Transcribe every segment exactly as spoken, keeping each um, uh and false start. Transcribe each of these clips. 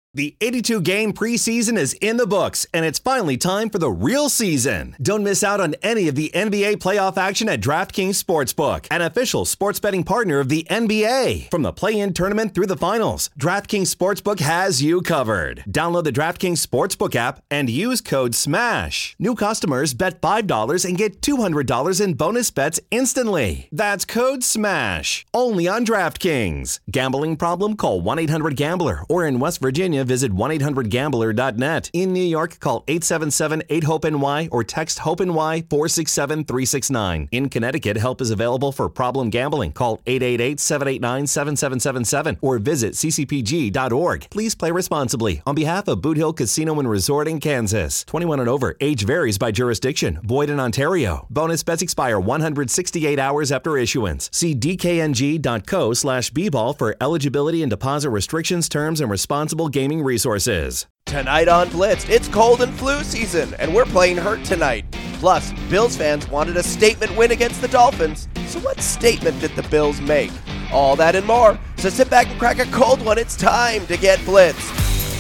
The eighty-two game preseason is in the books, and it's finally time for the real season. Don't miss out on any of the N B A playoff action at DraftKings Sportsbook, an official sports betting partner of the N B A. From the play-in tournament through the finals, DraftKings Sportsbook has you covered. Download the DraftKings Sportsbook app and use code SMASH. New customers bet five dollars and get two hundred dollars in bonus bets instantly. That's code SMASH. Only on DraftKings. Gambling problem? Call one eight hundred gambler, or in West Virginia, visit one eight hundred gambler dot net. In New York, call eight seven seven eight hope N Y or text HOPE-NY four six seven three six nine. In Connecticut, help is available for problem gambling. Call eight eight eight seven eight nine seven seven seven seven or visit c c p g dot org. Please play responsibly. On behalf of Boot Hill Casino and Resort in Kansas. twenty-one and over. Age varies by jurisdiction. Void in Ontario. Bonus bets expire one hundred sixty-eight hours after issuance. See d k n g dot co slash b ball for eligibility and deposit restrictions, terms, and responsible gaming resources. Tonight on Blitz, it's cold and flu season, and we're playing hurt tonight. Plus, Bills fans wanted a statement win against the Dolphins. So what statement did the Bills make? All that and more. So sit back and crack a cold one. It's time to get blitzed.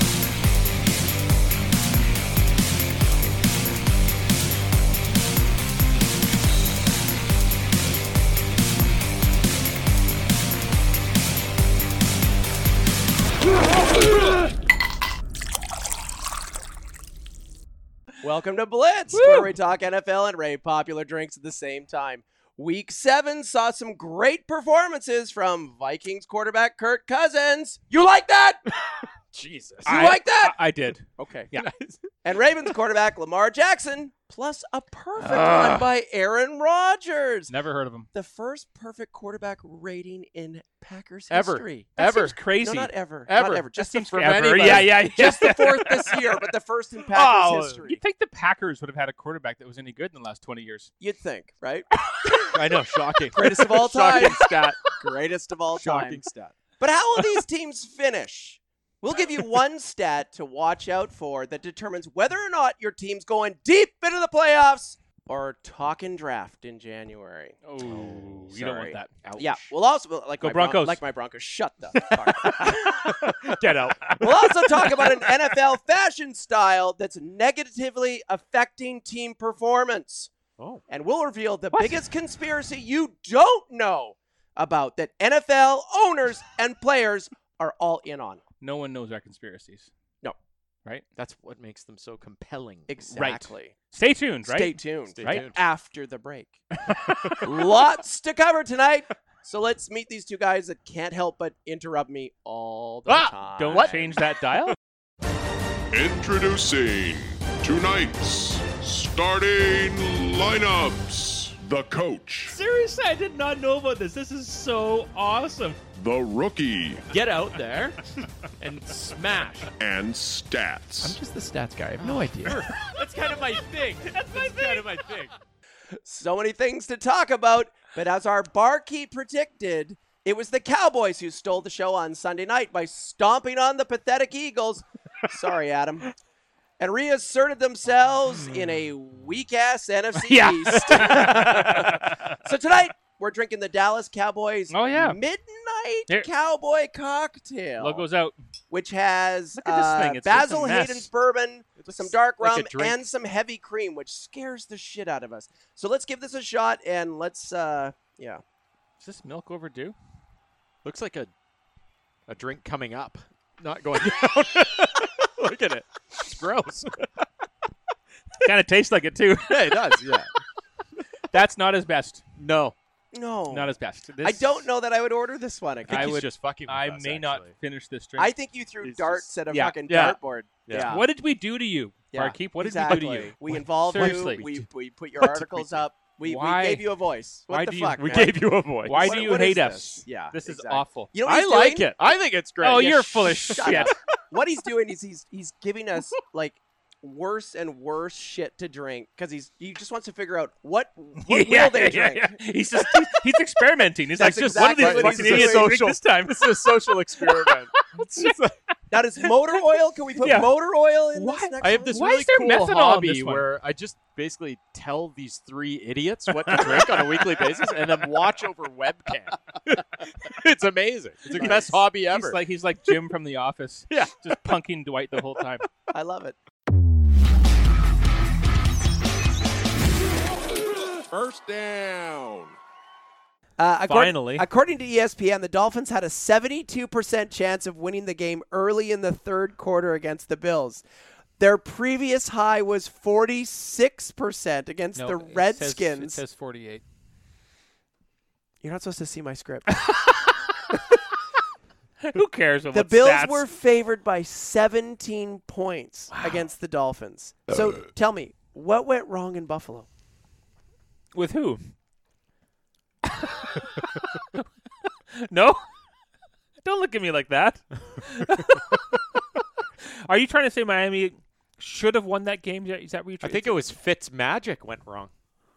Welcome to Blitz, Woo! Where we talk N F L and rate popular drinks at the same time. Week seven saw some great performances from Vikings quarterback Kirk Cousins. You like that? Jesus. You I, like that? I, I did. Okay. Yeah. And Ravens quarterback Lamar Jackson, plus a perfect uh, one by Aaron Rodgers. Never heard of him. The first perfect quarterback rating in Packers ever. history. That ever. seems crazy. No, not ever. Ever. Not ever. Just that the seems first. ever. Yeah, yeah, yeah. Just the fourth this year, but the first in Packers oh, history. You'd think the Packers would have had a quarterback that was any good in the last twenty years. You'd think, right? I know. Shocking. Greatest of all time. Shocking stat. Greatest of all time. Shocking stat. But how will these teams finish? We'll give you one stat to watch out for that determines whether or not your team's going deep into the playoffs or talking draft in January. Oh, oh you don't want that. Ouch. Yeah, we'll also like Go my Broncos. Bron- like my Broncos. Shut the fuck. Get out. We'll also talk about an N F L fashion style that's negatively affecting team performance. Oh, and we'll reveal the what? biggest conspiracy you don't know about that N F L owners and players are all in on. No one knows our conspiracies. No. Right? That's what makes them so compelling. Exactly. Right. Stay tuned, right? Stay tuned. Stay right tuned. after the break. Lots to cover tonight. So let's meet these two guys that can't help but interrupt me all the ah, time. Don't what? change that dial. Introducing tonight's starting lineups. The coach. Seriously, I did not know about this. This is so awesome. The rookie. Get out there and smash. And stats. I'm just the stats guy. I have no idea. That's kind of my thing. That's my That's thing. kind of my thing. So many things to talk about, but as our barkeep predicted, it was the Cowboys who stole the show on Sunday night by stomping on the pathetic Eagles. Sorry, Adam. And reasserted themselves in a weak-ass N F C yeah. East. So tonight, we're drinking the Dallas Cowboys oh, yeah. Midnight Here. Cowboy Cocktail. Logo's out. Which has Look at this uh, thing. It's Basil just a mess. Hayden's bourbon with some dark like rum a drink. and some heavy cream, which scares the shit out of us. So let's give this a shot and let's, uh, yeah. Is this milk overdue? Looks like a a drink coming up, not going down. Look at it. It's gross. Kind of tastes like it, too. Yeah, it does, yeah. That's not his best. No. No. Not his best. This, I don't know that I would order this one I again. think I he's would- just fucking with I us, may not actually. finish this drink. I think you threw He's darts just- at a yeah, fucking yeah. dartboard. Yeah. What did we do to you, Yeah, Barkeep? What exactly. did we do to you? We involved Seriously. you. We, we put your What did articles we do? up. We, we Why? gave you a voice. What Why the do you- fuck, We man? gave you a voice. Why What- do you what hate is us? this? Yeah, This is exactly. awful. You know what I he's like doing? it. I think it's great. Oh, Yeah, you're full of shut shit. up. What he's doing is he's he's giving us like worse and worse shit to drink because he's he just wants to figure out what what yeah, will they yeah, drink. yeah, yeah. He's just he's, he's experimenting. He's That's like, just exactly what are what these he's fucking idiots doing. drink this time? This is a social experiment. It's just like- Now, does motor oil? Can we put Yeah. motor oil in What? this next I have one? this Why really is there cool methanol in hobby this one? where I just basically tell these three idiots what to drink on a weekly basis and then watch over webcam. It's amazing. It's the best hobby ever. He's like he's like Jim from The Office. Yeah. just punking Dwight the whole time. I love it. First down. Uh, according, Finally. according to E S P N, the Dolphins had a seventy-two percent chance of winning the game early in the third quarter against the Bills. Their previous high was forty-six percent against No, the it says- Redskins. It says forty-eight. You're not supposed to see my script. Who cares about The Bills stats? were favored by seventeen points against the Dolphins. So tell me, what went wrong in Buffalo? With who? No? Don't look at me like that. Are you trying to say Miami should have won that game? Is that what you're I trying think it was Fitz Magic went wrong.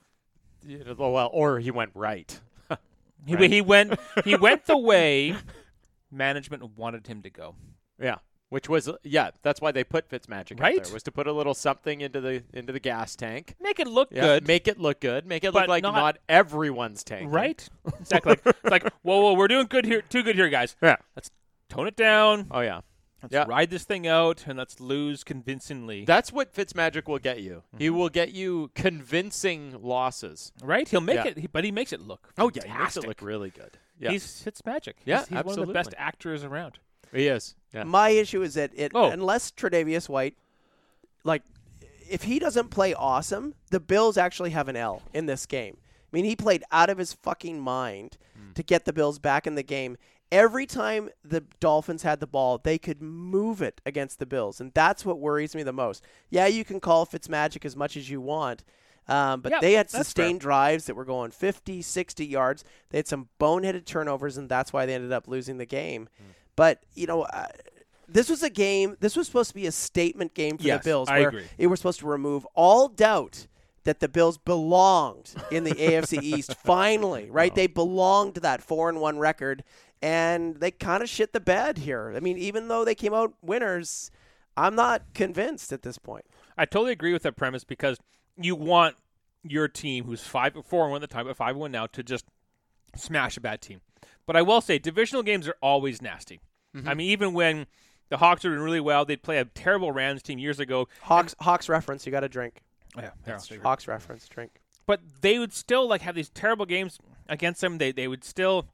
Yeah, Well, or he went right. he, right. he went he went the way management wanted him to go. Yeah, which was yeah. That's why they put Fitzmagic Right? out there, was to put a little something into the into the gas tank. Make it look Yeah, good. make it look good. Make it But look like not- not, everyone's tank. Right? Exactly. Like, it's like, whoa, whoa, we're doing good here, too good here, guys. Yeah. Let's tone it down. Oh yeah. Let's Yeah. ride this thing out, and let's lose convincingly. That's what Fitzmagic will get you. He will get you convincing losses. Right? He'll make Yeah. it, he- but he makes it look Oh yeah, he makes it fantastic. look really good. Yeah, He's it's magic. Yeah, he's, he's one of the best absolutely. actors around. he is. Yeah. My issue is that it, Oh. unless Tre'Davious White, like, if he doesn't play awesome, the Bills actually have an L in this game. I mean, he played out of his fucking mind Hmm. to get the Bills back in the game. Every time the Dolphins had the ball, they could move it against the Bills, and that's what worries me the most. Yeah, you can call Fitzmagic as much as you want, um, but Yeah, they had that's sustained drives that were going fifty, sixty yards. They had some boneheaded turnovers, and that's why they ended up losing the game. But, you know, uh, this was a game, this was supposed to be a statement game for Yes, the Bills, I where agree. it was supposed to remove all doubt that the Bills belonged in the A F C East finally, right? They belonged to that four and one record, and they kind of shit the bed here. I mean, even though they came out winners, I'm not convinced at this point. I totally agree with that premise because you want your team, who's five four and one at the time, but five and one now, to just smash a bad team. But I will say, divisional games are always nasty. Mm-hmm. I mean, even when the Hawks are doing really well, they'd play a terrible Rams team years ago. Hawks, Hawks reference, you got to drink. Yeah, That's true. Hawks reference, drink. But they would still like have these terrible games against them. They they would still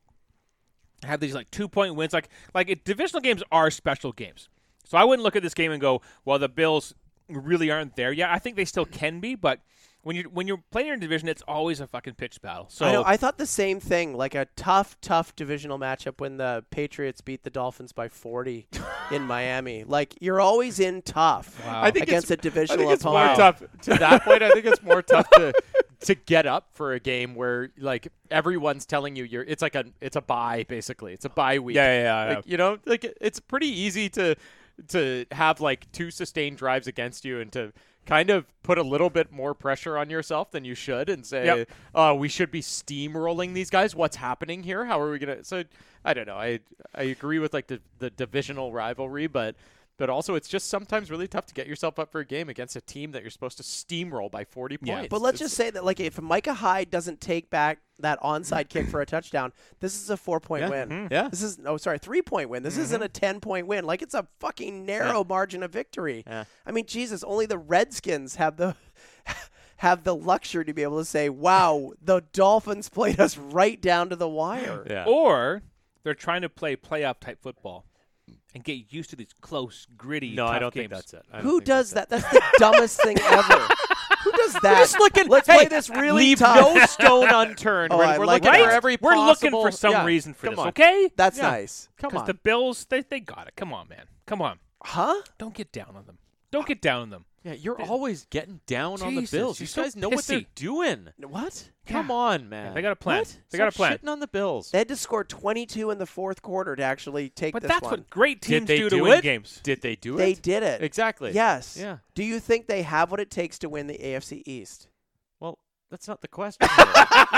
have these like two point wins. Like like it, divisional games are special games. So I wouldn't look at this game and go, well, the Bills really aren't there yet. I think they still can be, but when you when you're playing in a division, it's always a fucking pitch battle. So I know. I thought the same thing, like a tough, tough divisional matchup when the Patriots beat the Dolphins by forty in Miami. Like, you're always in tough Wow. I think against a I divisional think it's more opponent. tough to that point. I think it's more tough to to get up for a game where like everyone's telling you you're. It's like a it's a bye basically. It's a bye week. Yeah, yeah, yeah, Like, yeah. you know, like it- it's pretty easy to to have like two sustained drives against you and to kind of put a little bit more pressure on yourself than you should and say, Yep. "Oh, we should be steamrolling these guys. What's happening here? How are we gonna?" So I don't know. I I agree with like the the divisional rivalry, but. But also, it's just sometimes really tough to get yourself up for a game against a team that you're supposed to steamroll by forty Yeah. points. But let's It's- just say that, like, if Micah Hyde doesn't take back that onside kick for a touchdown, this is a four-point Yeah. win. Mhm. Yeah. This is, oh, sorry, three-point win. This isn't a ten-point win. Like, it's a fucking narrow margin of victory. Yeah. I mean, Jesus, only the Redskins have the have the luxury to be able to say, wow, the Dolphins played us right down to the wire. Yeah. or they're trying to play playoff type football and get used to these close, gritty. No, tough I don't games. think that's it. I don't Who think does that's that? That's the dumbest thing ever. Who does that? Just looking. Let's hey, play this really leave tough. no stone unturned. Oh, we're I we're like looking that. for every We're looking possible- for some yeah, reason for come this, on. okay? That's Yeah. nice. Come Because on. the Bills, they, they got it. Come on, man. Come on. Huh? Don't get down on them. Don't get down on them. Yeah, you're always getting down on the Jesus, Bills. you're These so guys know what they're pissy. doing. What? Come Yeah. on, man. Yeah, they got a plan. What? They got a Stop plan. shitting on the Bills. They had to score twenty-two in the fourth quarter to actually take But this that's one. what great Did teams they do do to win it? games. Did they do They it? did it. Exactly. Yes. Yeah. Do you think they have what it takes to win the A F C East? Well, that's not the question. We're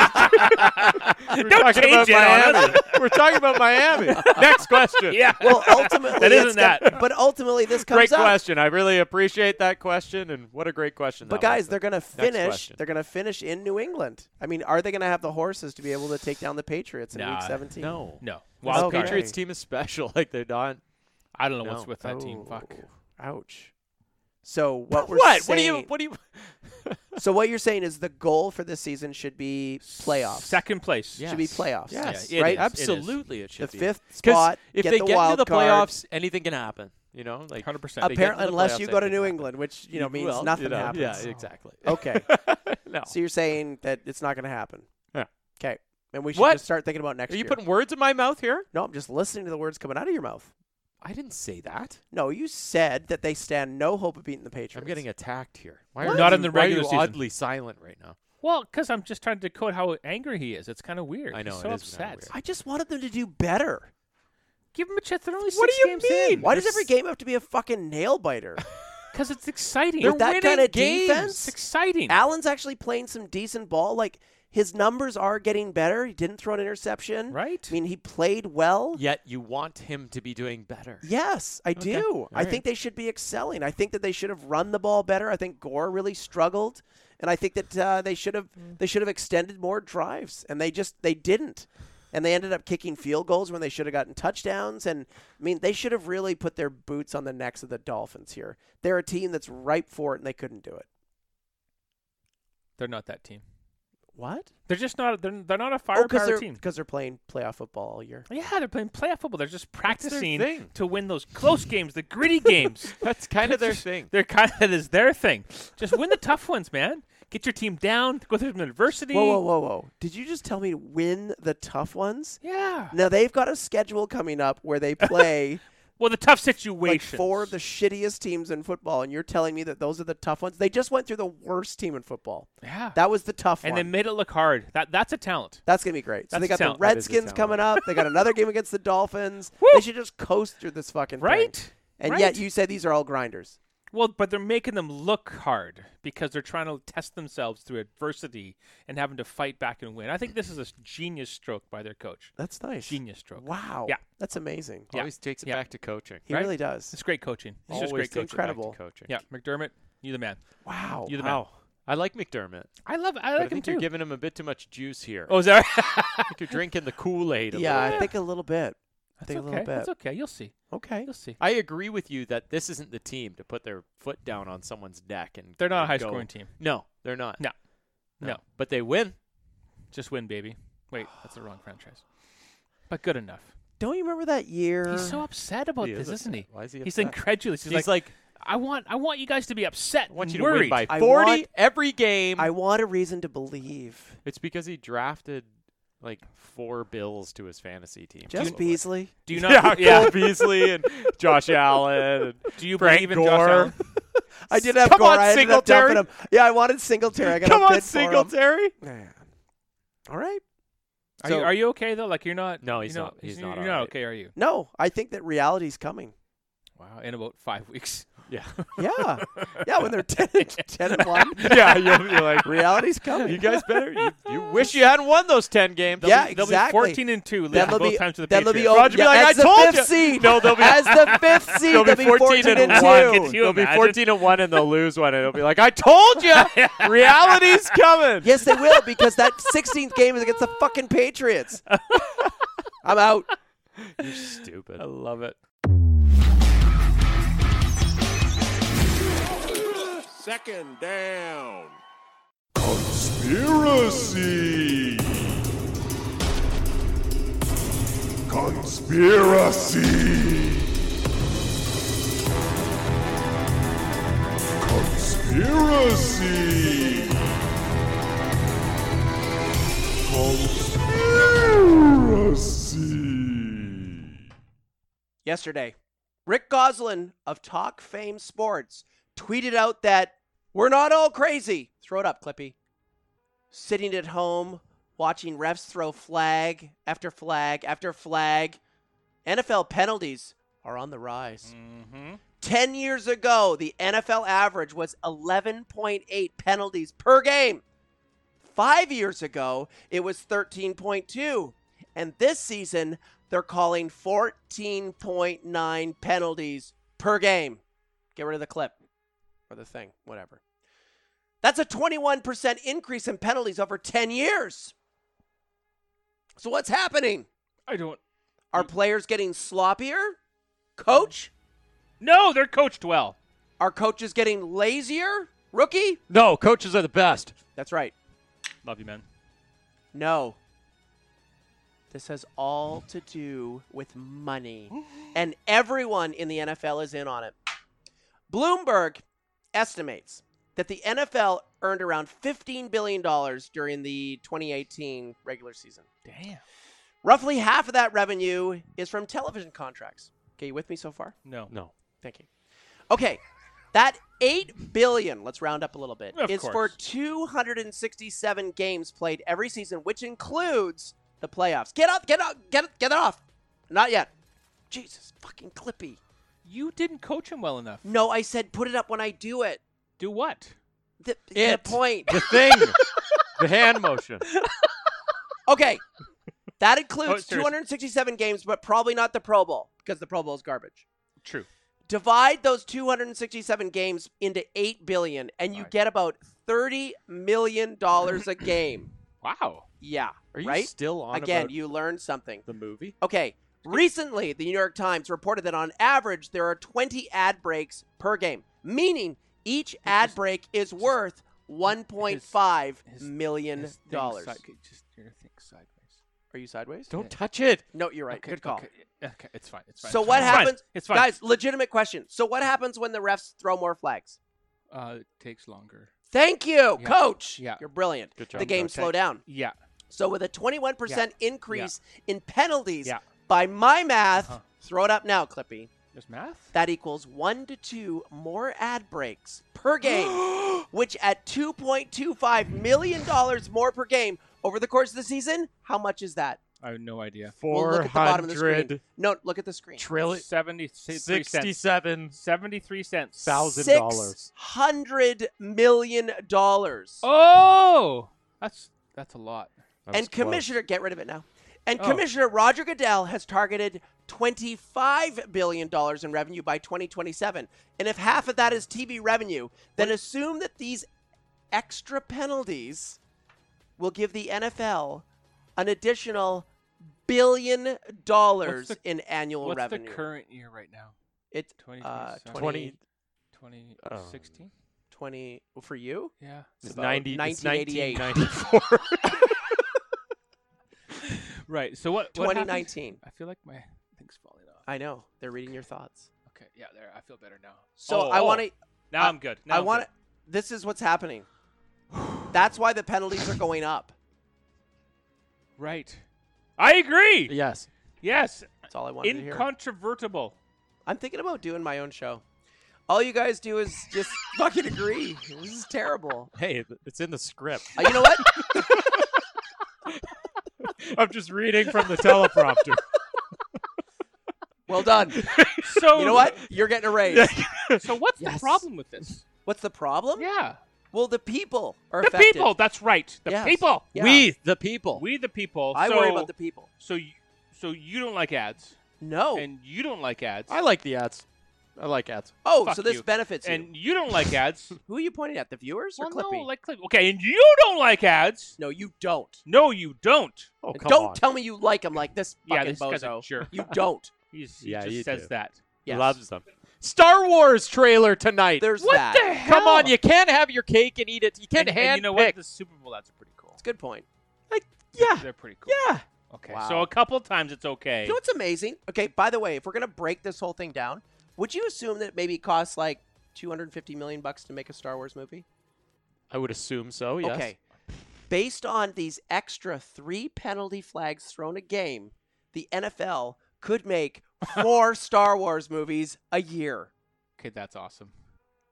Don't talking change about it on Miami. We're talking about Miami. Next question. Yeah. Well, ultimately, That it's isn't got- that. But ultimately, this comes Great up. question. I really appreciate that question, and what a great question. But that guys, was. they're going to Next finish. question. They're going to finish in New England. I mean, are they going to have the horses to be able to take down the Patriots in Nah, Week seventeen? No. No. Well, Okay. the Patriots team is special. Like they're not. I don't know No. what's with that team. Oh, Fuck. Ouch. So what we're What? saying? What do you? What do you? So what you're saying is the goal for this season should be playoffs. Second place. Yeah. Should be playoffs. Yes. Yeah, it right. is. Absolutely, it should The be. fifth 'Cause spot. if get they the get wild into the card. playoffs, anything can happen. You know, like one hundred percent. they get Apparently, into the unless playoffs, you go to anything New can England, which you know means Well, nothing you know, happens. Yeah, exactly. Okay. No. So you're saying that it's not going to happen. Yeah. Okay. And we should What? just start thinking about next Are you year. putting words in my mouth here? No, I'm just listening to the words coming out of your mouth. I didn't say that. No, you said that they stand no hope of beating the Patriots. I'm getting attacked here. Why What? are Not you, in the why are regular you season. oddly silent right now? Well, because I'm just trying to decode how angry he is. It's kind of weird. I know, He's so it is upset. kinda weird. I just wanted them to do better. Give him a chance. They're only What six do you games mean? in. Why does every game have to be a fucking nail biter? Because it's exciting. With that winning kind of games. defense, It's exciting. Allen's actually playing some decent ball. Like his numbers are getting better. He didn't throw an interception. Right. I mean, he played well. Yet you want him to be doing better. Yes, I do. I right. think they should be excelling. I think that they should have run the ball better. I think Gore really struggled, and I think that uh, they should have they should have extended more drives, and they just they didn't, and they ended up kicking field goals when they should have gotten touchdowns. And I mean, they should have really put their boots on the necks of the Dolphins here. They're a team that's ripe for it, and they couldn't do it. They're not that team. What? They're just not. They're, they're not a Oh, firepower because they're team. because they're playing playoff football all year. Yeah, they're playing playoff football. They're just their practicing thing. to win those close games, the gritty games. That's kind of their Just- thing. They're kind of that is their thing. Just win the tough ones, man. Get your team down. Go through some adversity. Whoa, whoa, whoa, whoa! Did you just tell me to win the tough ones? Yeah. Now they've got a schedule coming up where they play. Well, the tough Like situations. four of the shittiest teams in football, and you're telling me that those are the tough ones? They just went through the worst team in football. Yeah. That was the tough and one. they made it look hard. That that's a talent. That's going to be great. So That's they got the talent. That is a Redskins talent. coming up. They got another game against the Dolphins. Woo! They should just coast through this fucking Right? thing. And Right. yet you say these are all grinders. Well, but they're making them look hard because they're trying to test themselves through adversity and having to fight back and win. I think this is a genius stroke by their coach. That's nice. Genius stroke. Wow. Yeah. That's amazing. Yeah. Always takes it Yeah. back to coaching. He Right? really does. It's great coaching. It's Always just great takes coaching. it back to Incredible. coaching. Yeah, McDermott, you the man. Wow. You the man. Wow. I like McDermott. I love. I But like I him think too. you're giving him a bit too much juice here. oh, is that? I think you're drinking the Kool-Aid. A Yeah, little I bit. think a little bit. I That's think a okay. little bit. That's okay. You'll see. Okay. You'll see. I agree with you that this isn't the team to put their foot down on someone's neck and They're not a and high go- scoring team. No, they're not. No. No. But they win. Just win, baby. Wait, that's the wrong franchise. But good enough. Don't you remember that year? He's so upset about He this, is isn't he? upset. Why is he He's upset? incredulous. He's, He's like, like, I want, I want you guys to be upset. I want you and to win worried. by I forty want- every game. I want a reason to believe. It's because he drafted like four Bills to his fantasy team. Just So- Beasley. Do you not? Yeah, yeah. Cole Beasley and Josh Allen. And Do you Frank believe in Gore. Josh Allen? I did have Come Gore. on, I ended up Singletary. dumping him. Yeah, I wanted Singletary. I got Come a on, bid for him. Singletary. Man. All right. Are, So- you, are you okay though? Like you're not? No, he's you're not- he's you're not You're all not right. okay, are you? No, I think that reality's coming. Wow, in about five weeks. Yeah. Yeah. Yeah, when they're ten, ten and one. yeah, you'll be like, Reality's coming. you guys better. You, you wish you hadn't won those ten games. Yeah, They'll be exactly. fourteen and two. Then Losing they'll both be, times to the then they'll be, Patriots. oh, Roger be yeah, like, as "I the told fifth you." seed. No, they'll be- as the fifth seed. They'll They'll be be fourteen and and one. two. Could you They'll be imagine? fourteen and one, and they'll lose one, and it'll be like, "I told you, reality's coming." Yes, they will, because that sixteenth game is against the fucking Patriots. I'm out. You're stupid. I love it. Second down. Conspiracy! Conspiracy! Conspiracy! Conspiracy! Yesterday, Rick Goslin of Talk Fame Sports tweeted out that we're not all crazy. Throw it up, Clippy. Sitting at home, watching refs throw flag after flag after flag. N F L penalties are on the rise. Mm-hmm. Ten years ago, the N F L average was eleven point eight penalties per game. Five years ago, it was thirteen point two. And this season, they're calling fourteen point nine penalties per game. Get rid of the clip or the thing, whatever. That's a twenty-one percent increase in penalties over ten years. So what's happening? I don't. Are players getting sloppier? Coach? No, they're coached well. Are coaches getting lazier? Rookie? No, coaches are the best. That's right. Love you, man. No. This has all to do with money. And everyone in the N F L is in on it. Bloomberg estimates that the N F L earned around fifteen billion dollars during the twenty eighteen regular season. Damn. Roughly half of that revenue is from television contracts. Okay, you with me so far? No. No. Thank you. Okay, that eight billion dollars, let's round up a little bit, Of is course. for two hundred sixty-seven games played every season, which includes the playoffs. Get up, get up, get it, get it off. Not yet. Jesus fucking Clippy. You didn't coach him well enough. No, I said put it up when I do it. Do what? The, the It. point. The thing. The hand motion. Okay, that Oh, includes seriously. two hundred sixty-seven games, but probably not the Pro Bowl because the Pro Bowl is garbage. True. Divide those two hundred sixty-seven games into eight billion dollars, and you Right. get about thirty million dollars a game. Wow. Yeah, Are you right? still on Again, about you learned something. the movie? Okay, recently, the New York Times reported that on average, there are twenty ad breaks per game, meaning each ad break is worth one point five His- million his thing dollars. side- just your thing sideways. Are you sideways? Don't touch it. No, you're right. Okay, Good call. Okay, okay, it's fine. It's fine. So it's what fine. It's fine. happens, It's fine. guys? Legitimate question. So what happens when the refs throw more flags? Uh, it takes longer. Thank you, Yeah. Coach. Yeah. You're brilliant. Good job, the game Coach. slow down. Yeah. So with a twenty-one percent increase in penalties, Yeah. by my math, Uh-huh. throw it up now, Clippy. There's math. That equals one to two more ad breaks per game, which at two point two five million dollars more per game over the course of the season, how much is that? I have no idea. Well, Four look at the bottom of the screen. hundred No, look at the screen. trillion. Seventy-three cents. Sixty-seven Seventy-three cents. thousand Six dollars. hundred million dollars. Oh, that's that's a lot. And Commissioner, get rid of it now. And Oh. Commissioner Roger Goodell has targeted twenty-five billion dollars in revenue by twenty twenty-seven. And if half of that is T V revenue, then assume that these extra penalties will give the N F L an additional billion dollars What's the- in annual What's revenue. the current year right now? It's twenty uh, twenty-seven. twenty, twenty. twenty sixteen? twenty for you? Yeah. It's about ninety. It's nineteen eighty-eight. nineteen ninety-four. Right. So what? what twenty happened? nineteen. I feel like my thing's falling off. I know. They're reading your thoughts. Okay. Yeah. There. I feel better now. So Oh, I oh. want to Now I- I'm good. Now I I'm want good. to This is what's happening. That's why the penalties are going up. Right. I agree. Yes. Yes. That's all I wanted to hear. Incontrovertible. I'm thinking about doing my own show. All you guys do is just fucking agree. This is terrible. Hey, it's in the script. Uh, you know what? I'm just reading from the teleprompter. Well done. So You know what? You're getting a raise. So what's the Yes. problem with this? What's the problem? Yeah. Well, the people are The affected. people. That's right. The Yes. people. Yeah. We, the people. We the people. I so, worry about the people. So you, so you don't like ads, No. and you don't like ads, I like the ads. I like ads. oh, fuck so this you. benefits you. and you don't like ads. Who are you pointing at? The viewers or well, Clippy? no, like Clippy. Okay, and you don't like ads. no, you don't. No, you don't. Oh, And come don't on. tell me you like them like this Yeah, fucking this guy's a bozo. jerk. You don't. He's, he Yeah, just you says do. that. Yes. Loves them. Star Wars trailer tonight. There's What that. the hell? Come on, you can't have your cake and eat it. You can't and, hand and you know pick. what? The Super Bowl ads are pretty cool. It's a good point. Yeah, They're pretty cool. yeah. Okay. Wow. So a couple times it's okay. You know what's amazing? Okay, by the way, if we're gonna break this whole thing down, would you assume that it maybe costs like two hundred fifty million bucks to make a Star Wars movie? I would assume so. Yes. Okay. Based on these extra three penalty flags thrown a game, the N F L could make four Star Wars movies a year. Okay, that's awesome.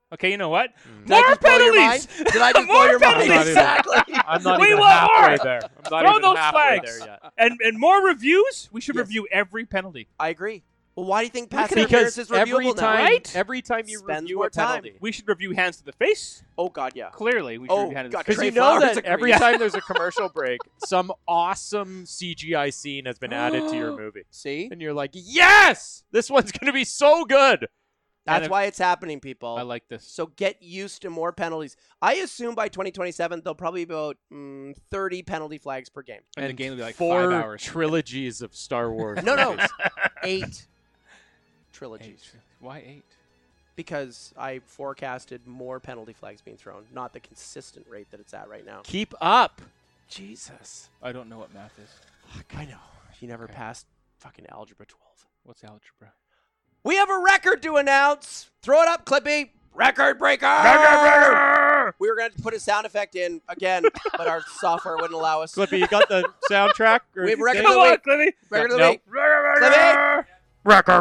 Okay, you know what? Did I More just blow your penalties! mind? Did I just blow More your mind? penalties! Exactly. I'm not We even want halfway more! there. I'm not Throw even those halfway flags. there yet. And and more reviews? We should Yes. review every penalty. I agree. Well, why do you think pass Because interference is every reviewable time, now? Right? every time you Spends review more a time. penalty, We should review hands to the face. Oh, God, yeah. Clearly, we should Oh, review hands God, to the because face. you Trey know Flowers that agrees. every time there's a commercial break, some awesome C G I scene has been added to your movie, See? and you're like, yes, this one's gonna be so good. That's if- why it's happening, people. I like this. So get used to more penalties. I assume by twenty twenty-seven, there'll probably be about mm, thirty penalty flags per game. And the game will be like four five hours. trilogies of Star Wars. No, no. movies. Eight trilogies. Eight. Why eight? Because I forecasted more penalty flags being thrown, not the consistent rate that it's at right now. Keep up. Jesus. I don't know what math is. I know. You never Okay. passed fucking Algebra twelve. What's algebra? We have a record to announce. Throw it up, Clippy. Record breaker. Record breaker. We were going to put a sound effect in again, but our software wouldn't allow us. Clippy, you got the soundtrack? Or We have a record Come of the on, week. Clippy. Record of the No. week. Clippy. Record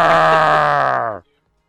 breaker!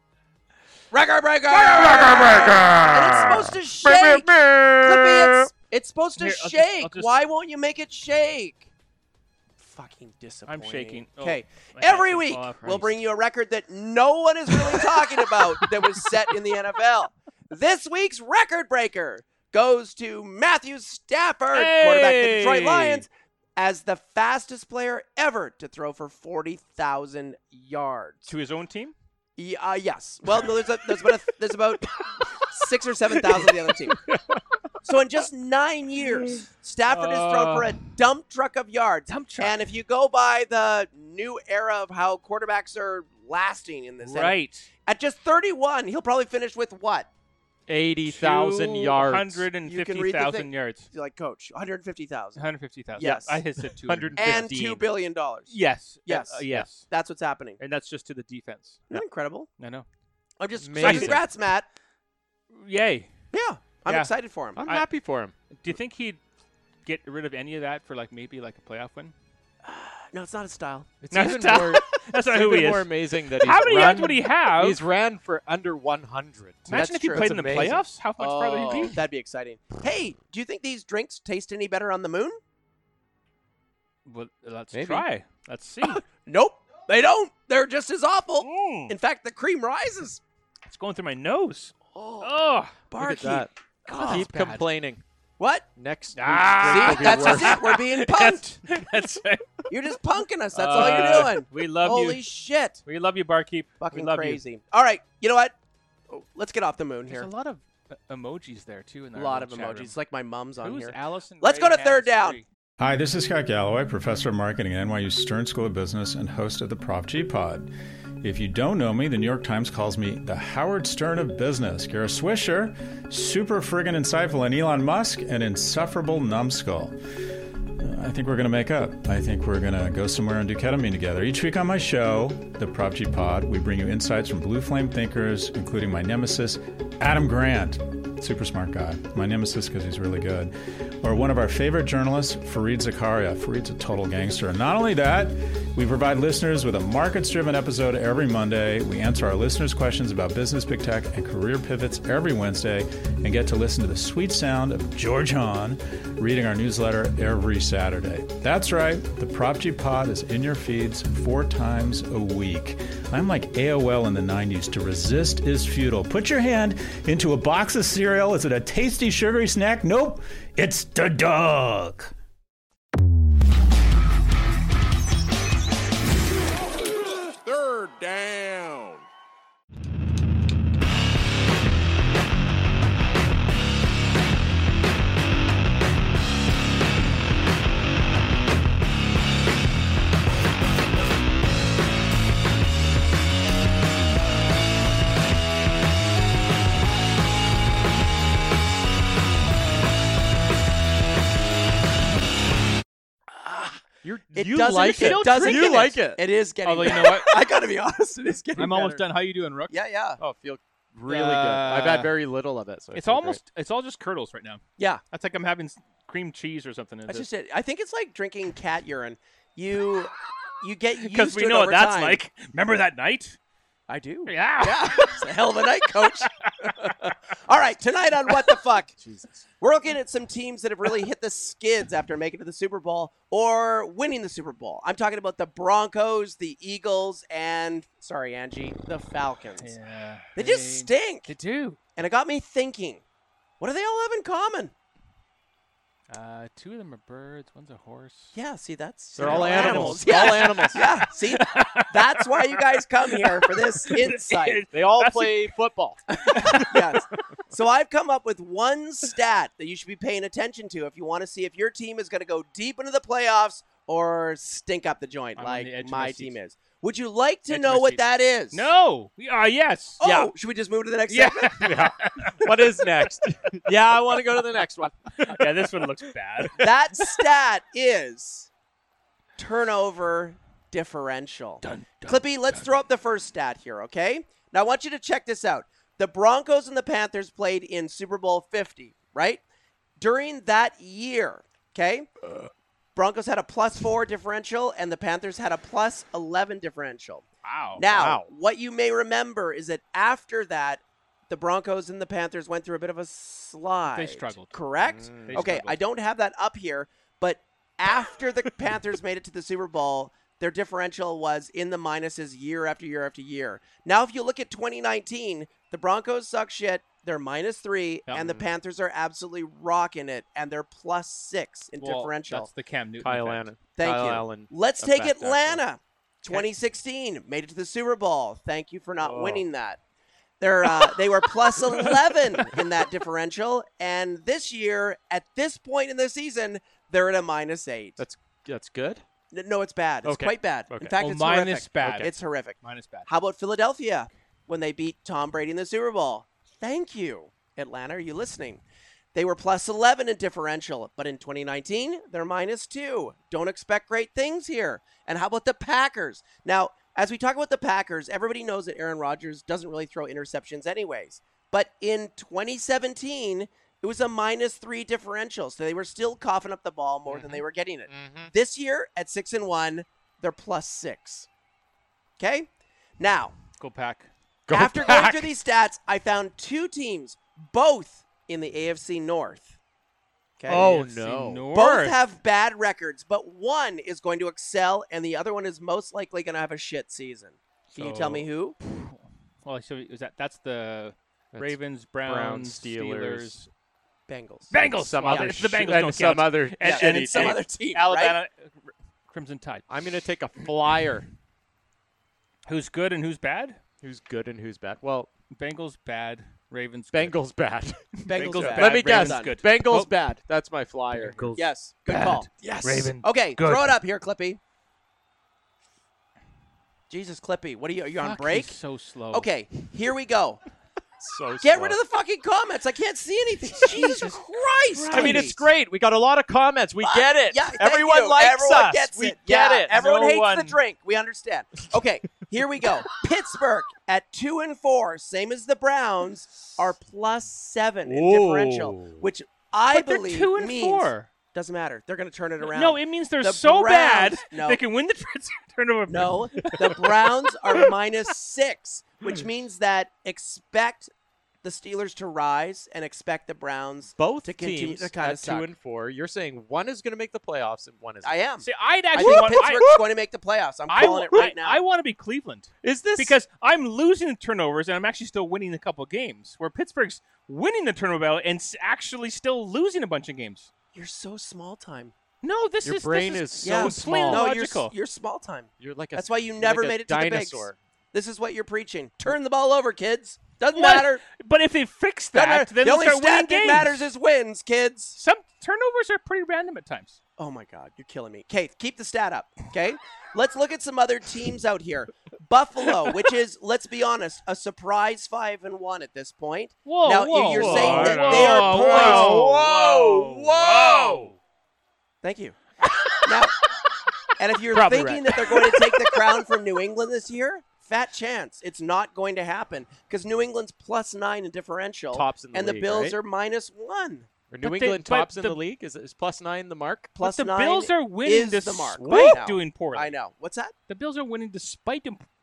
Record breaker. Record breaker! And it's supposed to shake. Clippy, it's, it's supposed to Here, I'll just- shake. I'll just- Why won't you make it shake? Fucking disappointing. I'm shaking. Oh, Okay. my hat Every can week, fall off. we'll bring you a record that no one is really talking about that was set in the N F L. This week's record breaker goes to Matthew Stafford, quarterback of the Detroit Hey! Lions, as the fastest player ever to throw for forty thousand yards. To his own team? Yeah, uh, yes. Well, no, there's, a, there's about a, there's about six or seven thousand of the other team. So in just nine years, Stafford has thrown for a dump truck of yards. Dump truck. And if you go by the new era of how quarterbacks are lasting in this, N F L, Right. at just thirty-one, he'll probably finish with what? eighty thousand yards. You can read the one hundred fifty thousand thing. yards. You're like, Coach, one hundred fifty thousand. one hundred fifty thousand. Yes. I had said two one hundred. hundred And two billion dollars. Yes. Yes. Uh, yes. That's what's happening. And that's just to the defense. Isn't that incredible? I know. I'm just so Amazing. congrats, Matt. Yay. Yeah. I'm Yeah. excited for him. I'm I- happy for him. Do you think he'd get rid of any of that for like maybe like a playoff win? No, it's not his style. It's No, even stop. more, That's not it's who he even is. more amazing that he's How many run, yards would he have? He's ran for under one hundred. Imagine That's if he true. played That's in the amazing. playoffs. How much farther he'd Oh, be? that'd be exciting. Hey, do you think these drinks taste any better on the moon? Well, let's Maybe. try. Let's see. Nope, they don't. They're just as awful. Mm, In fact, the cream rises. it's going through my nose. Oh, Oh. Look at barkeep. that. God. Keep bad. complaining. What? Next Ah, week's See, drink will that's be just worse. it. We're being punked. That's right. You're just punking us. That's all Uh, you're doing. We love Holy you. shit. We love you, barkeep. Fucking we love crazy. All right, you know what? Oh, let's get off the moon You. here. There's a lot of uh, emojis there too. In A our lot of little chat emojis. room. It's like my mom's on Who's here. Allison? Let's Ray go to third Hands down. three? Hi, this is Scott Galloway, professor of marketing at N Y U Stern School of Business and host of the Prof G Pod. If you don't know me, the New York Times calls me the Howard Stern of business. You're a swisher, super friggin' insightful, and Elon Musk, an insufferable numbskull. I think we're going to make up. I think we're going to go somewhere and do ketamine together. Each week on my show, the Prop G Pod, we bring you insights from blue flame thinkers, including my nemesis, Adam Grant. Super smart guy. My nemesis because he's really good. Or one of our favorite journalists, Fareed Zakaria. Fareed's a total gangster. And not only that, we provide listeners with a markets-driven episode every Monday. We answer our listeners' questions about business, big tech, and career pivots every Wednesday, and get to listen to the sweet sound of George Hahn reading our newsletter every Saturday. That's right, the Prop G Pod is in your feeds four times a week. I'm like A O L in the nineties. To resist is futile. Put your hand into a box of cereal. Is it a tasty, sugary snack? Nope, it's the dog. Third down. You're, It you doesn't, like it. it. doesn't You get like it. It is getting Although, you better. know what? I gotta be honest, it is getting I'm almost better. done. How you doing, Rook? Yeah, yeah. Oh, feel really Uh, good. I've had very little of it. So I It's feel almost. It's all just curdles right now. Yeah. That's like I'm having s- cream cheese or something. That's just it. I think it's like drinking cat urine. You you get used Because to we it know what over that's time. like. Remember that night? I do. Yeah. Yeah. It's a hell of a night, coach. All right, tonight on What the Fuck, Jesus. we're looking at some teams that have really hit the skids after making it to the Super Bowl or winning the Super Bowl. I'm talking about the Broncos, the Eagles, and, sorry, Angie, the Falcons. Yeah. They just stink. They do. And it got me thinking, what do they all have in common? Uh, two of them are birds. One's a horse. Yeah, see, that's... They're all animals. Yeah. All animals. Yeah, see, that's why you guys come here for this insight. They all That's play football. Yes. So I've come up with one stat that you should be paying attention to if you want to see if your team is going to go deep into the playoffs or stink up the joint I'm on like the edge of my my team seat. is. Would you like to Edge of know my what seat. that is? No. Uh, yes. Oh, Yeah. should we just move to the next Yeah. segment? Yeah. What is next? Yeah, I want to go to the next one. Yeah, this one looks bad. That stat is turnover differential. Dun, dun, Clippy, let's throw up the first stat here, okay? Now, I want you to check this out. The Broncos and the Panthers played in Super Bowl fifty, right? During that year, okay, Broncos had a plus four differential and the Panthers had a plus eleven differential. Wow. Now, wow. what you may remember is that after that, the Broncos and the Panthers went through a bit of a slide. They struggled. Correct? They Okay, struggled. I don't have that up here, but after the Panthers made it to the Super Bowl, their differential was in the minuses year after year after year. Now, if you look at twenty nineteen, the Broncos suck shit. They're minus three, Yep. and the Panthers are absolutely rocking it, and they're plus six in Well, differential. That's the Cam Newton Kyle effect. Allen. Thank Kyle you. Allen Let's take effect, actually. Atlanta. twenty sixteen made it to the Super Bowl. Thank you for not Oh. winning that. They're uh, they were plus eleven in that differential, and this year, at this point in the season, they're at a minus eight. That's that's good. N- no, it's bad. It's Okay. quite bad. Okay. In fact, Well, it's minus horrific. bad. It's horrific. Minus bad. How about Philadelphia when they beat Tom Brady in the Super Bowl? Thank you, Atlanta. Are you listening? They were plus eleven in differential, but in twenty nineteen, they're minus two. Don't expect great things here. And how about the Packers? Now, as we talk about the Packers, everybody knows that Aaron Rodgers doesn't really throw interceptions anyways. But in twenty seventeen, it was a minus three differential, so they were still coughing up the ball more than they were getting it. This year, at six and one, they're plus six. Okay? Now, Go Pack. Go after going Pack. through these stats, I found two teams, both in the A F C North. Okay? Oh, A F C no. North. Both have bad records, but one is going to excel, and the other one is most likely going to have a shit season. Can you tell So- me who? Well, so is that that's the That's Ravens, Browns, Browns, Steelers. Steelers, Bengals. Bengals. Some Well, other it's the sh- Bengals and don't some count. other And- Yeah, and and it's it's some and other team, Alabama, right? Crimson Tide. I'm going to take a flyer. Who's good and who's bad? Who's good and who's bad? Well, Bengals bad. Ravens good. Bengals bad. Bengals, Bengals bad. bad. Let me guess. Ravens good. Bengals Oh. bad. That's my flyer. Yes, good Bad. call. Yes. Raven. Okay, Good. throw it up here, Clippy. Jesus, Clippy, what are you? Are you on Fuck, break? he's so slow. Okay, here we go. So Get slow. rid of the fucking comments. I can't see anything. Jesus Christ! I mean, Clippy. it's great. We got a lot of comments. We get it. Yeah, thank Everyone you. likes Everyone us. Gets we it. get Yeah, it. Everyone No hates one... the drink. We understand. Okay, here we go. Pittsburgh at two and four, same as the Browns, are plus seven in Ooh. differential, which I But they're believe two and means four. doesn't matter. They're going to turn it around. No, it means they're The so Browns- bad no. they can win the turnover. No, the Browns are minus six, which means that expect the Steelers to rise and expect the Browns Both to continue teams to kind of at two suck. and four. You're saying one is going to make the playoffs and one is. I am. See, I'd I actually think want. Pittsburgh's I, going to make the playoffs. I'm I, calling it right now. I, want to be Cleveland Is this because I'm losing the turnovers and I'm actually still winning a couple games. Where Pittsburgh's winning the turnover battle and s- actually still losing a bunch of games. You're so small time. No, this Your is brain this is so Yeah. completely small. No, you're, logical. s- you're small time. You're like a. That's why you you're never like a made it to the bigs. dinosaur. This is what you're preaching. Turn the ball over, kids. Doesn't What? matter. But if they fix Doesn't that, matter. then The they'll only start winning stat that games. matters is wins, kids. Some turnovers are pretty random at times. Oh my God, you're killing me. Okay, keep the stat up. Okay, let's look at some other teams out here. Buffalo, which is, let's be honest, a surprise five and one at this point. Whoa, Now, whoa, you're whoa, saying that whoa, they are whoa, poised. Whoa, whoa, whoa. Thank you. Now, and if you're Probably thinking right. that they're going to take the crown from New England this year, fat chance. It's not going to happen because New England's plus nine in differential, Tops in the and the league, Bills right? are minus one. Are New But they- England but tops in the- the league? Is, is plus nine the mark? Plus But the nine Bills are winning is despite the mark right now. doing poorly. I know. What's that? The Bills are winning despite them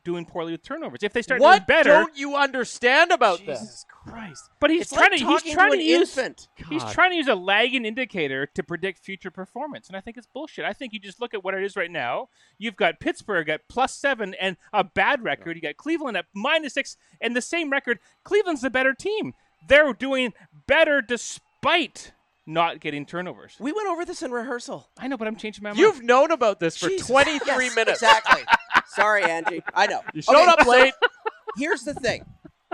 doing poorly with turnovers. If they start What doing better, don't you understand about this? Jesus Christ. but he's It's trying like to talking he's trying to to, an use infant. he's God. trying to use a lagging indicator to predict future performance, and I think it's bullshit. I think you just look at what it is right now. You've got Pittsburgh at plus seven and a bad record. You got Cleveland at minus six and the same record. Cleveland's the better team. They're doing better despite not getting turnovers. We went over this in rehearsal. I know, but I'm changing my mind. You've known about this for Jesus. twenty-three Yes, minutes. Exactly. Sorry, Angie. I know. You showed up late. Here's the thing.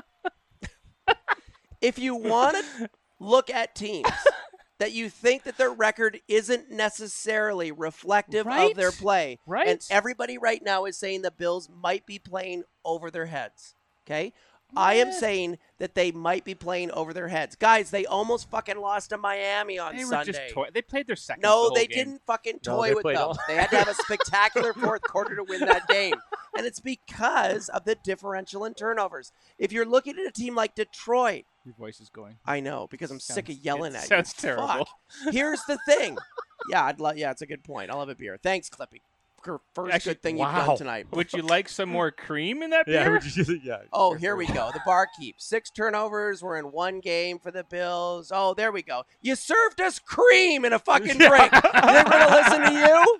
If you want to look at teams that you think that their record isn't necessarily reflective Right? of their play, Right. and everybody right now is saying the Bills might be playing over their heads, okay? I am saying that they might be playing over their heads. Guys, they almost fucking lost to Miami on they were Sunday. just toy- they played their second. No, the whole they game. didn't fucking No, toy they with played them. all- They had to have a spectacular fourth quarter to win that game. And it's because of the differential in turnovers. If you're looking at a team like Detroit, Your voice is going. I know, because I'm sick of Sounds- yelling it at sounds you. terrible. Fuck. Here's the thing. Yeah, I'd love. Yeah, it's a good point. I'll have a beer. Thanks, Clippy. For First Actually, good thing wow. you've done tonight. Would you like some more cream in that Yeah, beer? would you, yeah. Oh, here we go. The barkeep. Six turnovers. We're in one game for the Bills. Oh, there we go. You served us cream in a fucking drink. You think we're going to listen to you?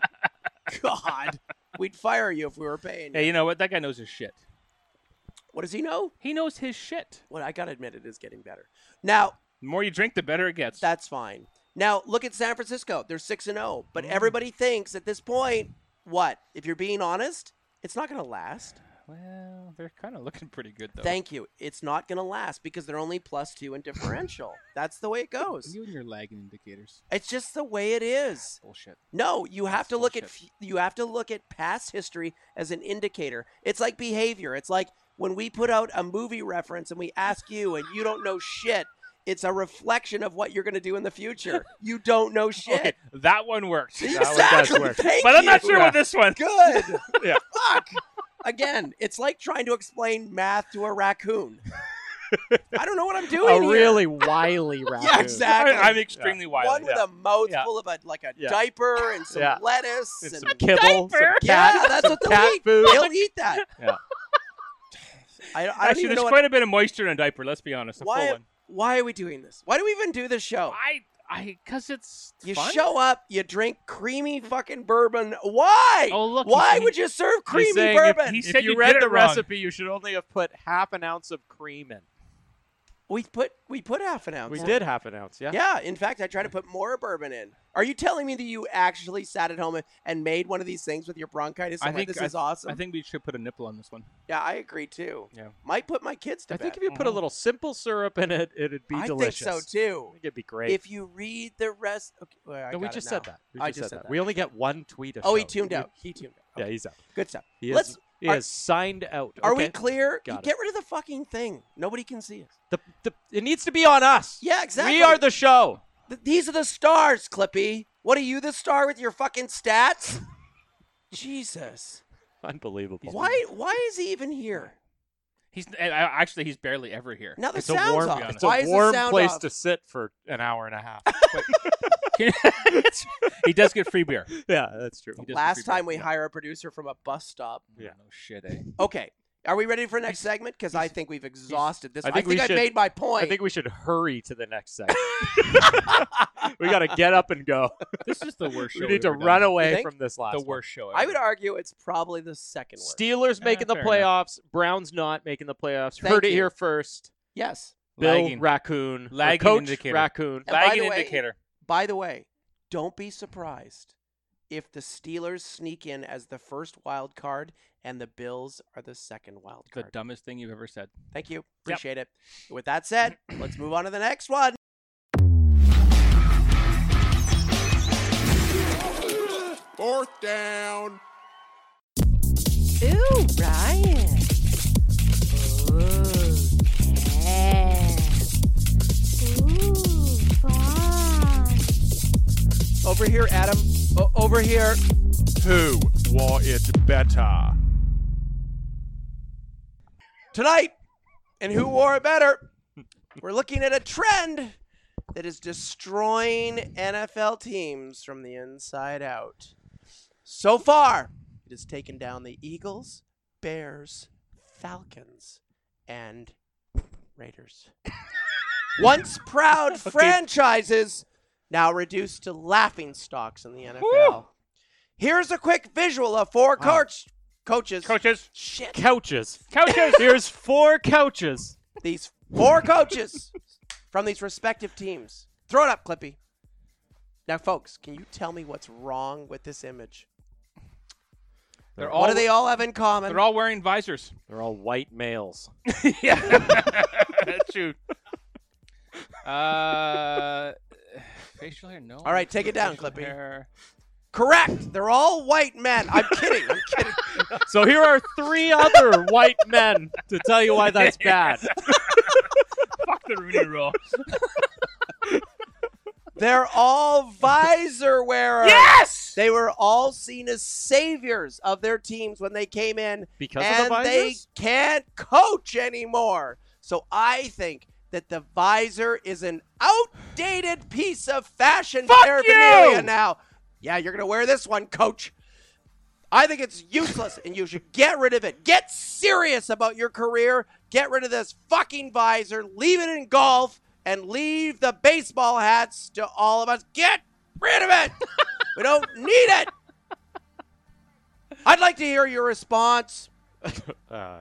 God. We'd fire you if we were paying you. Hey, you know what? That guy knows his shit. What does he know? He knows his shit. What I got to admit, it is getting better. Now, The more you drink, the better it gets. that's fine. Now, look at San Francisco. They're six and oh. But Mm. everybody thinks at this point, what? If you're being honest, it's not going to last. Well, they're kind of looking pretty good, though. Thank you. It's not going to last because they're only plus two in differential. That's the way it goes. You and your lagging indicators. It's just the way it is. Bullshit. No, you have That's to look at bullshit. f- you have to look at past history as an indicator. It's like behavior. It's like when we put out a movie reference and we ask you and you don't know shit. It's a reflection of what you're going to do in the future. You don't know shit. Okay, that one worked. That one does Exactly. work. Thank But I'm not you. sure with this one. Good. Yeah. Fuck. Again, it's like trying to explain math to a raccoon. I don't know what I'm doing A here. really wily raccoon. Yeah, exactly. I, I'm extremely wild. One with a mouthful Yeah. of a like a Yeah. diaper and some Yeah. lettuce And and, some kibble, some diaper. cat, yeah, that's some what they'll cat eat. food. They'll eat that. Yeah. I, I don't Actually, even there's know what, quite a bit of moisture in a diaper. Let's be honest. A full why. one. Why are we doing this? Why do we even do this show? I, I, because it's You fun. show up, you drink creamy fucking bourbon. Why? Oh, look, Why he's- would you serve He's creamy saying bourbon? He If, if said you, you read did the it wrong. recipe, you should only have put half an ounce of cream in. we put we put half an ounce. We in. did half an ounce, yeah. Yeah, in fact, I tried to put more bourbon in. Are you telling me that you actually sat at home and- and made one of these things with your bronchitis? I I'm like, think this I, is awesome. I think we should put a nipple on this one. yeah, I agree too. Yeah. Might put my kids to I think bed. if you put a little simple syrup in it, it'd be I delicious. think so too. I think it'd be great. If you read the rest, okay, well, I no, we got it just now. said that. We I just, just said said that. that. We only get one tweet a Oh, he show. tuned We- out. He tuned out. Yeah, Okay. he's out. Good stuff. He Let's. is, he are- is signed out. Are Okay. we clear? Got Get it. rid of the fucking thing. Nobody can see us. The, the, it needs to be on us. Yeah, exactly. We are the show. Th- these are the stars, Clippy. What are you, the star with your fucking stats? Jesus. Unbelievable. Why? Why is he even here? He's and I- actually he's barely ever here. Now the It's a sound's warm, off. it's Why a is warm the sound place off? to sit for an hour and a half. He does get free beer. yeah, that's true. He does get Last free beer. time we hire a producer from a bus stop. Yeah. No shit, eh? Okay. Are we ready for next segment? Because I think we've exhausted this. I I think think, we I should- made my point. I think we should hurry to the next segment. we got to get up and go. This is the worst show. We need to we've ever run done. away think? from this last The one. worst show. Ever. I would argue it's probably the second worst. Steelers making the fair playoffs. Browns not making the playoffs. Thank Heard it you. here first. Yes. Bill Lagging. Raccoon. or Lagging Coach indicator. Raccoon. And by Lagging the way- indicator. By the way, don't be surprised if the Steelers sneak in as the first wild card and the Bills are the second wild The card. dumbest thing you've ever said. Thank you. Appreciate it. With that said, let's move on to the next one. Fourth down. Ooh, Ryan. Ooh, yeah. Ooh, fun. Over here, Adam. O- over here. Who wore it better? Tonight, and who wore it better? We're looking at a trend that is destroying N F L teams from the inside out. So far, it has taken down the Eagles, Bears, Falcons, and Raiders. Once proud franchises, now reduced to laughing stocks in the N F L. Woo! Here's a quick visual of four Wow. coach coaches. Coaches. Shit. Couches. Couches. Here's four couches. These four coaches from these respective teams. Throw it up, Clippy. Now, folks, can you tell me what's wrong with this image? They're What all do they all have in common? They're all wearing visors. They're all white males. Yeah. That's true. Uh, facial hair, no. All right, take it down, Facial Clippy. hair. Correct. They're all white men. I'm kidding. I'm kidding. So here are three other white men to tell you why that's bad. Fuck the Rooney Rule. They're all visor wearers. Yes! They were all seen as saviors of their teams when they came in, Because and of the they visors? can't coach anymore. So I think that the visor is an outdated piece of fashion Fuck paraphernalia you! now. Yeah, you're going to wear this one, coach. I think it's useless, and you should get rid of it. Get serious about your career. Get rid of this fucking visor. Leave it in golf, and leave the baseball hats to all of us. Get rid of it. We don't need it. I'd like to hear your response. Uh,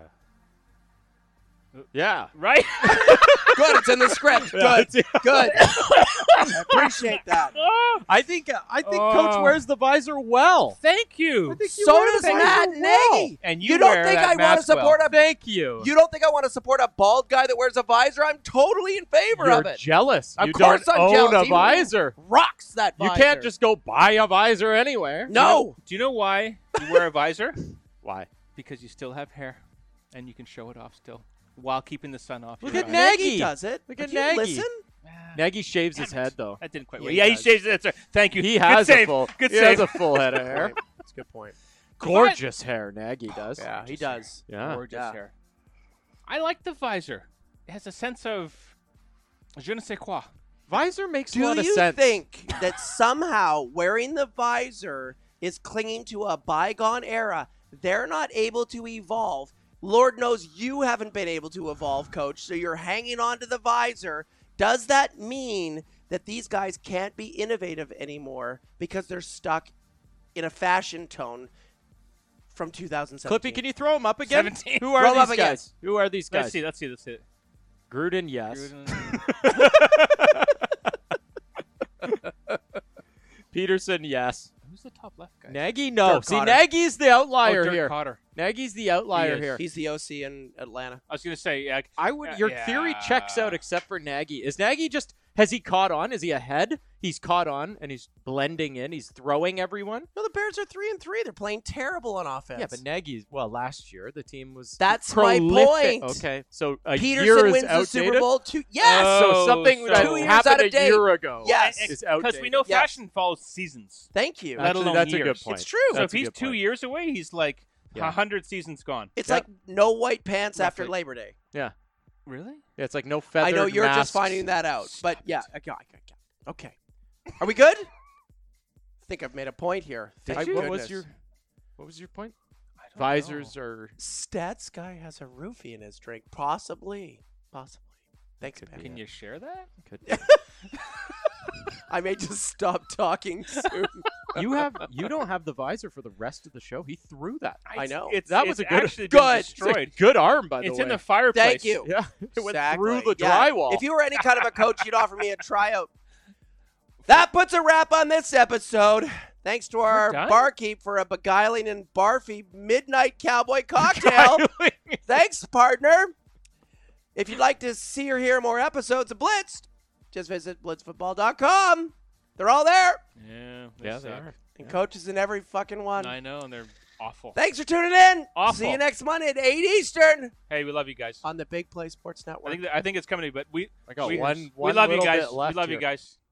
yeah. Right? Good, it's in the script. Yeah, Good, good. I appreciate that. I think I think Oh. Coach wears the visor well. Thank you. think you So wear does the Matt visor well. Nagy. And You you, don't wear think that I want to mask well. support a Thank you. You don't think I want to support a bald guy that wears a visor? I'm totally in favor You're of it. jealous. Of you course don't I'm own jealous. a He visor. Rocks that You visor. can't just go buy a visor anywhere. No. Do you know why you wear a visor? Why? Because you still have hair, and you can show it off still while keeping the sun off Look your at eyes. Nagy. Nagy does it. Look Do at you Nagy. Listen. Nagy shaves Damn his it. head though. That didn't quite Yeah, work. he Yeah, he does. shaves it. That's right. Thank you. He Good has save. a full. Good he save. has a full head of hair. That's a good point. Gorgeous hair, Nagy does. Yeah, he does. Yeah. Gorgeous Yeah. hair. I like the visor. It has a sense of je ne sais quoi. Visor makes a Do lot of you sense. think that somehow wearing the visor is clinging to a bygone era? They're not able to evolve. Lord knows you haven't been able to evolve, Coach, so you're hanging on to the visor. Does that mean that these guys can't be innovative anymore because they're stuck in a fashion tone from two thousand seventeen? Clippy, can you throw him up again? seventeen. Who are Throw him up these again. guys? Who are these guys? Let's see. Let's see. Let's see. Gruden, yes. Peterson, yes. Who's the top left guy? Nagy, no. Dirk See, Cotter. Nagy's the outlier oh, Dirk here. Cotter. Nagy's the outlier He is. here. He's the O C in Atlanta. I was gonna say, yeah. I would. Yeah, Your yeah. theory checks out, except for Nagy. Is Nagy just? Has he caught on? Is he ahead? He's caught on, and he's blending in. He's throwing everyone. No, the Bears are three and three. They're playing terrible on offense. Yeah, but Nagy's. Well, last year the team was. That's my prolific. point. Okay, so a Peterson year is wins the outdated. Super Bowl two. Yes. So Oh, something so- that Two years happened out of a date. year ago. Yes. is Because we outdated. know Yes. fashion follows seasons. Thank you. Let Actually, alone that's a years. good point. It's true. So That's if a he's good two point. years away, he's like a Yeah. hundred seasons gone. It's Yep. like no white pants after Roughly. Labor Day. Yeah, Really? yeah. It's like no feathered I know you're masks. just finding that out, but yeah. Okay. okay, Okay. Are we good? I think I've made a point here. Thank I- what goodness. was your What was your point? I don't Visors know. are. Stats guy has a roofie in his drink? Possibly. Possibly. Thanks, Could Ben. be. Can you share that? Could I may just stop talking soon. you have you don't have the visor for the rest of the show. He threw that. I know. It's, That was it's a good- actually good. been It's a destroyed. good arm, by the It's way. in the fireplace. Thank you. Yeah, it went Exactly. through the Yeah. drywall. If you were any kind of a coach, you'd offer me a tryout. That puts a wrap on this episode. Thanks to our done? barkeep for a beguiling and barfy midnight cowboy cocktail. Thanks, partner. If you'd like to see or hear more episodes of Blitzed, just visit blitz football dot com. They're all there. Yeah, yeah, they suck. are. And coaches in every fucking one. I know, and they're awful. Thanks for tuning in. Awful. See you next Monday at eight Eastern Hey, we love you guys. on the Big Play Sports Network. I think that, I think it's coming, but we I got we, one. we one love you little guys. bit We left love you here. guys.